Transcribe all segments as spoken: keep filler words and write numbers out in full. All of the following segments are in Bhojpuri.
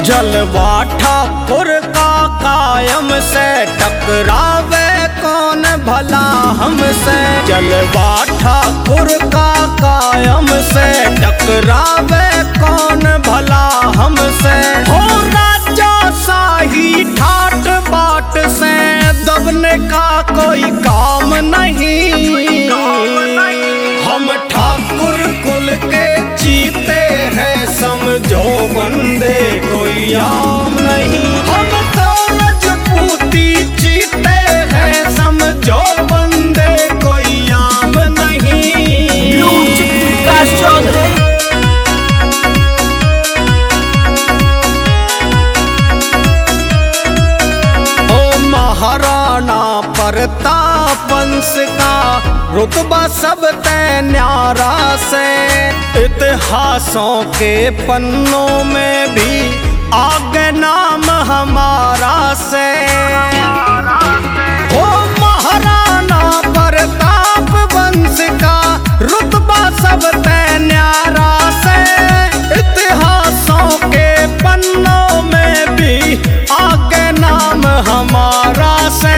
जलवा ठाकुर का कायम से टकरावे कौन भला हमसे। जलवा ठाकुर का कायम से टकरावे कौन भला हमसे। हो राजा शाही ठाट बाट से दबने का कोई काम नहीं। हम ठाकुर कुल के जीते हैं समझो बंदे कोई आम नहीं। हम तो रजपूती जीते हैं समझो बंदे कोई आम नहीं। ओ महाराणा प्रताप वंश का रुतबा सब तय न्यारा से। इतिहासों के पन्नों में भी आगे नाम हमारा से। ओ महाराणा प्रताप वंश का रुतबा सब तय न्यारा से। इतिहासों के पन्नों में भी आगे नाम हमारा से।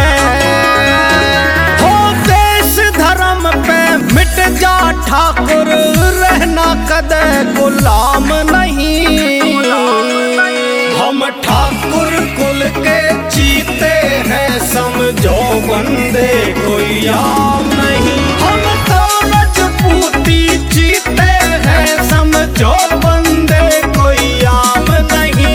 ठाकुर रहना कदे गुलाम नहीं। हम ठाकुर कुल के जीते हैं समझो बंदे कोई आम नहीं। हम तो रजपूती जीते हैं समझो बंदे कोई आम नहीं।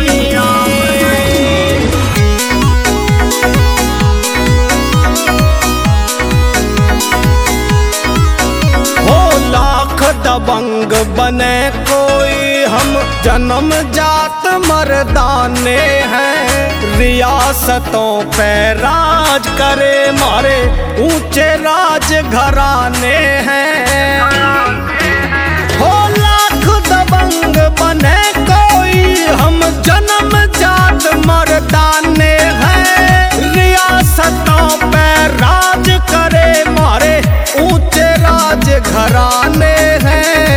दबंग बने कोई हम जन्म जात मर्दाने हैं। रियासतों पे राज करे मारे ऊंचे राज घराने हैं। हो लाख दबंग बने कोई हम जन्म जात मर्दाने हैं। रियासतों पे राज करे मारे ऊंचे राज घराने हैं।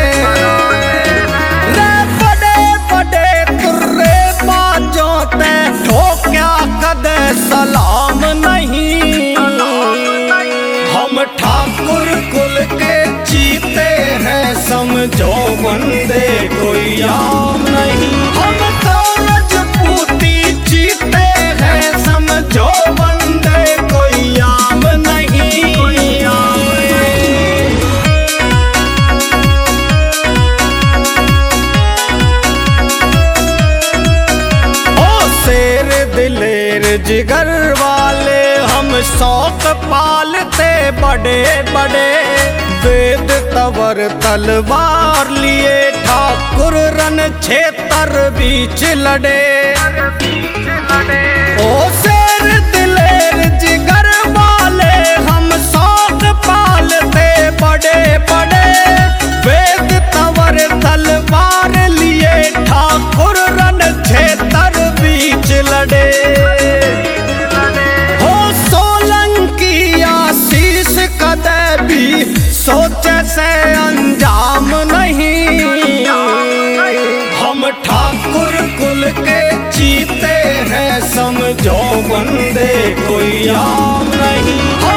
रे बड़े बड़े तुर्रे बाजों ते ठोक्या कदे सलाम नहीं। हम ठाकुर कुल के जीते हैं समझो बंदे कोई आम नहीं। हम तो रजपूती जीते हैं समझो बंदे कोई आम नहीं। दिलेर जिगर वाले हम शौक पालते बड़े बड़े। वेद तवर तलवार लिए ठाकुर रन क्षेत्र बीच लड़े। ओ शेर दिलेर जिगर वाले हम शौक पालते बड़े बड़े। वेद तवर तलवार लिए ठाकुर रन क्षेत्र बीच लड़े। हो सोलंकी आशीष कदे भी सोचे से अंजाम नहीं। हम ठाकुर कुल के जीते हैं समझो बंदे कोई आम नहीं।